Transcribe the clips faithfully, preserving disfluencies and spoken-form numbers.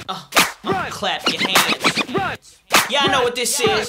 Uh, uh, clap your hands. Yeah, I know what this is.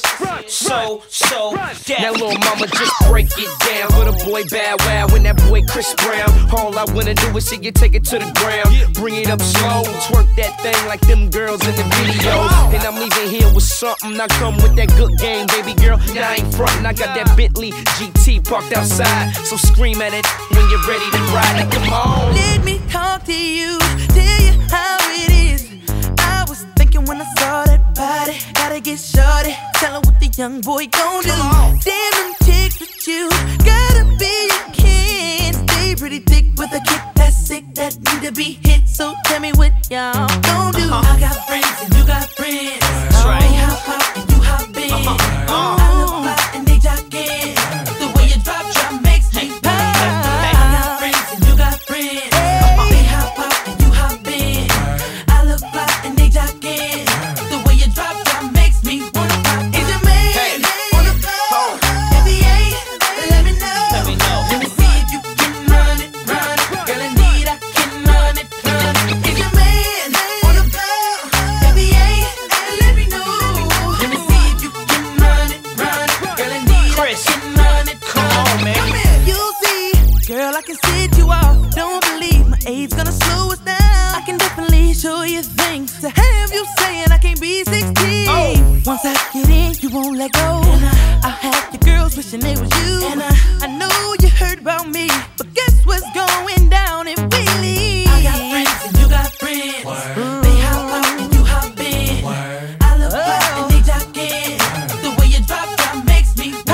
So, so, deaf. Now, little mama, just break it down for the boy Bow Wow and that boy Chris Brown. All I wanna do is see you take it to the ground. Bring it up slow, twerk that thing like them girls in the video. And I'm leaving here with something. I come with that good game, baby girl. Now I ain't frontin'. I got that Bentley G T parked outside. So scream at it when you're ready to ride. Like, come on. Let me talk to you, tell you how it is. I was thinking when I saw that body, gotta get shorty. Tell her what the young boy gon' do. Damn them chicks with you, gotta be a kid. Stay pretty thick with a kick that's sick, that need to be hit. So tell me what y'all gon' do. Uh-huh. I got friends and you got friends. That's right. They hop hop and you hop in. Uh-huh. I look fly and they jogging. The way you drop drop makes me pop. I got friends and you got friends. They hop hop and you hop in. I look fly and they jogging. The way you drop drop makes me wanna pop. Is your man Hey. on the floor? If he ain't, let me know. Let me know. Let me see if you can run it, run it. Girl, indeed I can run it, run it. Is your man on the floor? If he ain't, let me know. Let me see if you can run it, run it. Girl, indeed Chris, I can run it. come on, man. You'll see, girl, I can set you off. Don't believe my age gonna slow us down. I can definitely show you things to have you saying I can't be sixteen. Oh. Once I get in, you won't let go. And I, I have the girls wishing they was you. And I, I know you heard about me, but guess what's going down in Willie? I got friends and you got friends. Word. They hop out and you hop in. Word. I look fly and they jock in. The way you drop drop makes me pop.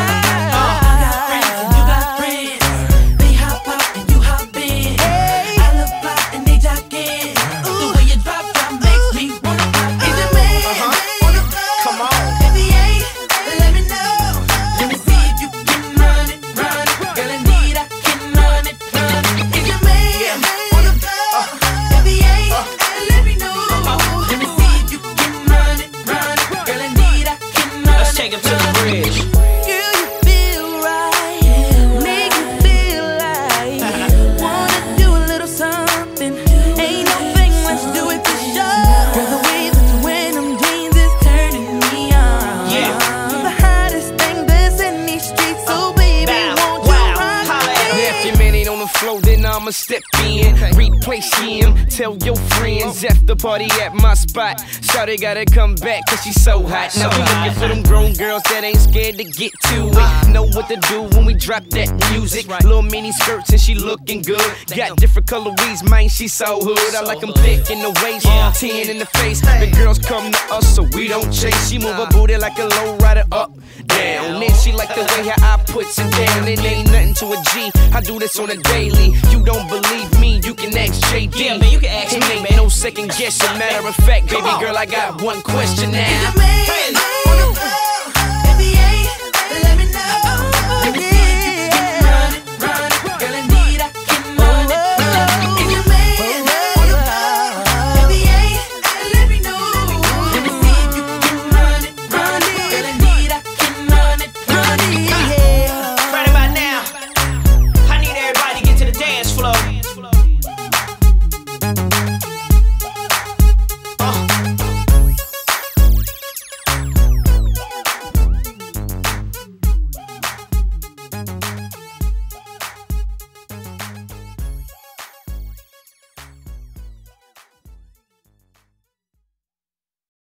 I got friends and you got friends. They hop out and you hop in. I look fly and they jock in. The way you drop drop makes me wanna pop. Is your man on the floor? Come on. If he ain't, let me know. Let me see if you can run it, run it. Girl, indeed I can run it, run it. Is your man on the floor? If he ain't, let me know. Let me see if you can run it, run it. Girl, indeed I can run it. Let's take him to the bridge. Girl, you feel right, make me feel like wanna do a little something. Ain't no thing, let's do it for sure. Girl, the way that you wear them jeans is turning me on. Yeah. The hottest thing that's in these streets, so baby, Bow, won't you wow, rock holla at me? If your man ain't on the floor, then I'ma step in. Replace him, tell your friends after party at my spot. Shawty gotta come back cause she's so hot. Now we looking for them grown girls that ain't scared to get to it. Know what to do when we drop that music. Little mini skirts and she looking good. Got different colorways, man, she so hood. I like them thick in the waist, ten in the face. The girls come to us so we don't chase. She move her booty like a low rider up, down. Then she like the way her eye puts it down. It ain't nothing to a G, I do this on a daily. You don't believe me, you can ask J D. Yeah, man, you can ask It me, ain't man. no second guessing. Matter of fact, baby girl, I got one question Is now. your man